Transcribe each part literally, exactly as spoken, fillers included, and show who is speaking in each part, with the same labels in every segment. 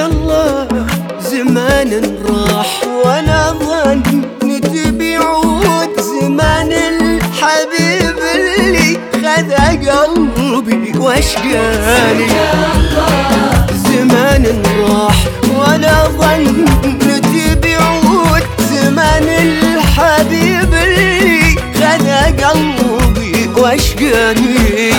Speaker 1: الله زمان راح ولا ظنت بيعود، زمان الحبيب اللي خذ قلبي واشقاني. زمان راح ولا ظنت بيعود، زمان الحبيب اللي خذ قلبي واشقاني.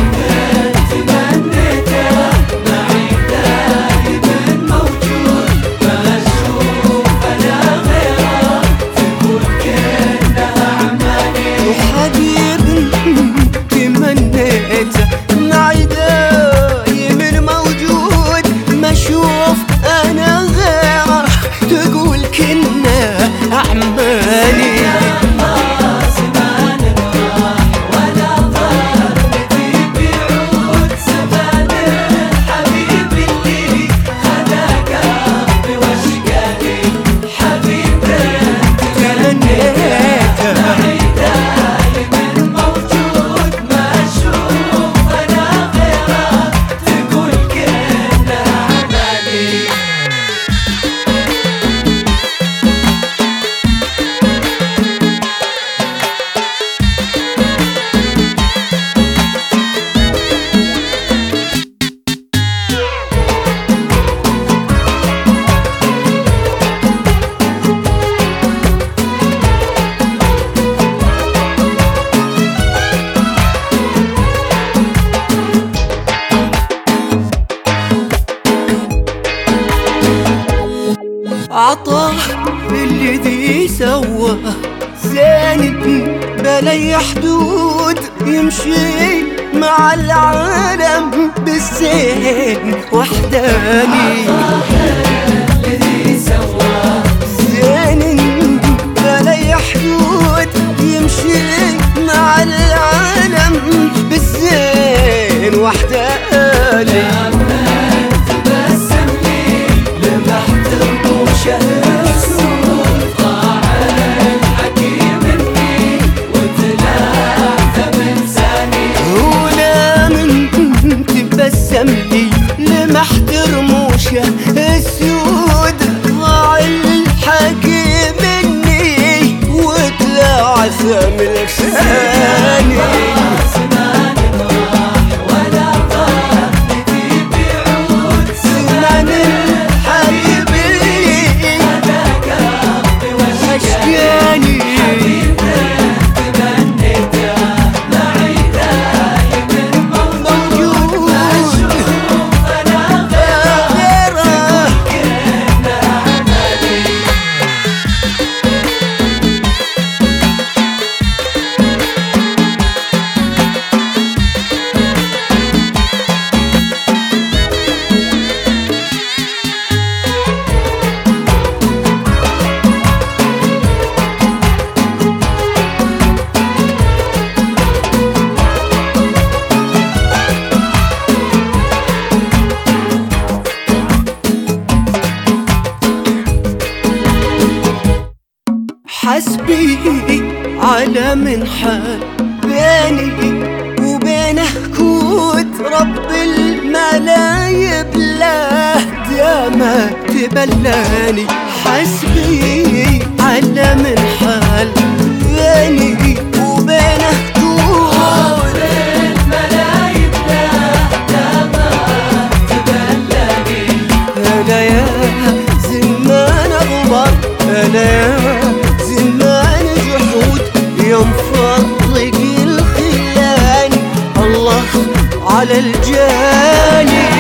Speaker 1: عطاه بالذي سواه زين بلا حدود، يمشي مع العالم بالزين وحداني. زين بلا حدود، يمشي مع العالم بالزين وحداني. لمحت رموشه السود، ضاع الحكي مني وطلع ثم لساني. زمان الحبيب اللي أشقاني. حسبي على من حال بيني وبينه كود، رب الملايب لا داما تبلاني. حسبي على من حال بيني وبينه كود، الملايب لا داما تبلاني. أنا يا زمان غبر، أنا يا زمان جحود، يوم فرق الخلاني الله على الجاني.